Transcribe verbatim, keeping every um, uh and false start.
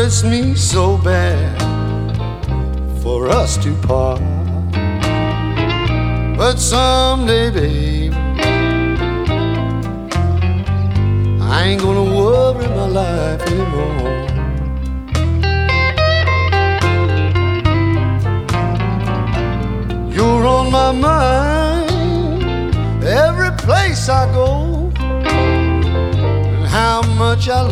hurts me so bad for us to part. But someday, babe, I ain't gonna worry my life anymore. You're on my mind every place I go, and how much I